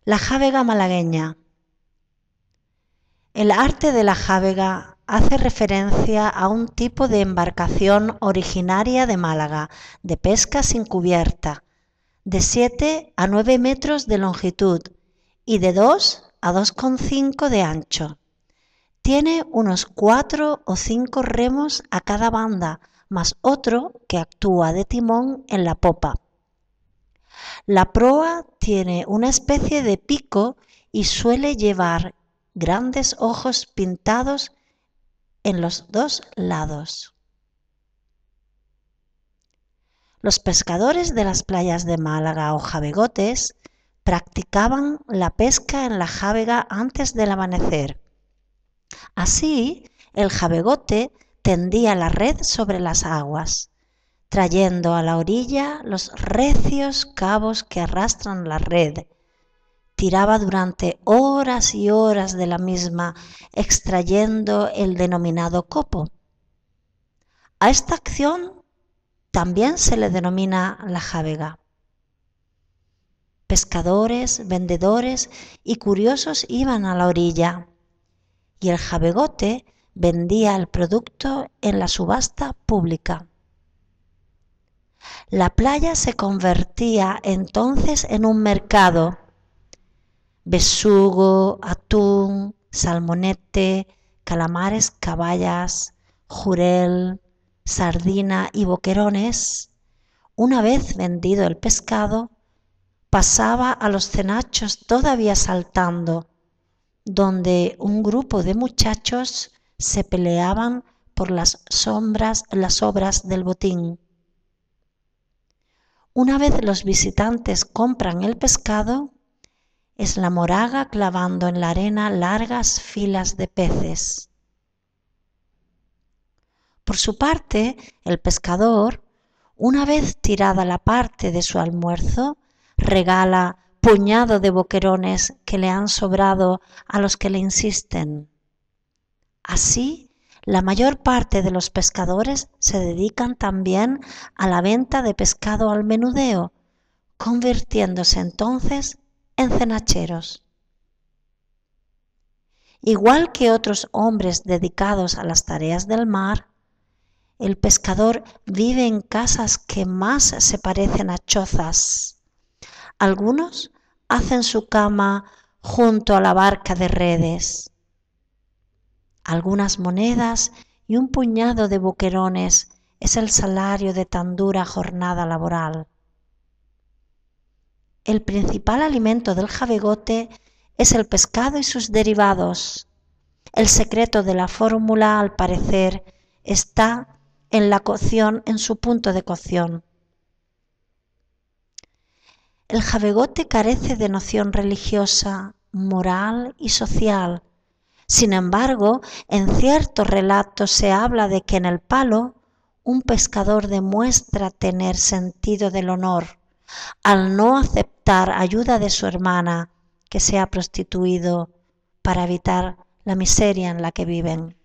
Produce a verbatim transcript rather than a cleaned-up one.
La jávega malagueña. El arte de la jávega hace referencia a un tipo de embarcación originaria de Málaga, de pesca sin cubierta, de siete a nueve metros de longitud y de dos a dos coma cinco de ancho. Tiene unos cuatro o cinco remos a cada banda, más otro que actúa de timón en la popa. La proa tiene una especie de pico y suele llevar grandes ojos pintados en los dos lados. Los pescadores de las playas de Málaga o javegotes practicaban la pesca en la jávega antes del amanecer. Así, el javegote tendía la red sobre las aguas, trayendo a la orilla los recios cabos que arrastran la red. Tiraba durante horas y horas de la misma, extrayendo el denominado copo. A esta acción también se le denomina la jávega. Pescadores, vendedores y curiosos iban a la orilla, y el javegote vendía el producto en la subasta pública. La playa se convertía entonces en un mercado. Besugo, atún, salmonete, calamares, caballas, jurel, sardina y boquerones. Una vez vendido el pescado, pasaba a los cenachos todavía saltando, donde un grupo de muchachos se peleaban por las sombras, las sobras del botín. Una vez los visitantes compran el pescado, es la moraga clavando en la arena largas filas de peces. Por su parte, el pescador, una vez tirada la parte de su almuerzo, regala puñado de boquerones que le han sobrado a los que le insisten. Así, la mayor parte de los pescadores se dedican también a la venta de pescado al menudeo, convirtiéndose entonces en cenacheros. Igual que otros hombres dedicados a las tareas del mar, el pescador vive en casas que más se parecen a chozas. Algunos hacen su cama junto a la barca de redes. Algunas monedas y un puñado de boquerones es el salario de tan dura jornada laboral. El principal alimento del javegote es el pescado y sus derivados. El secreto de la fórmula, al parecer, está en la cocción, en su punto de cocción. El javegote carece de noción religiosa, moral y social. Sin embargo, en ciertos relatos se habla de que en el palo un pescador demuestra tener sentido del honor al no aceptar ayuda de su hermana que se ha prostituido para evitar la miseria en la que viven.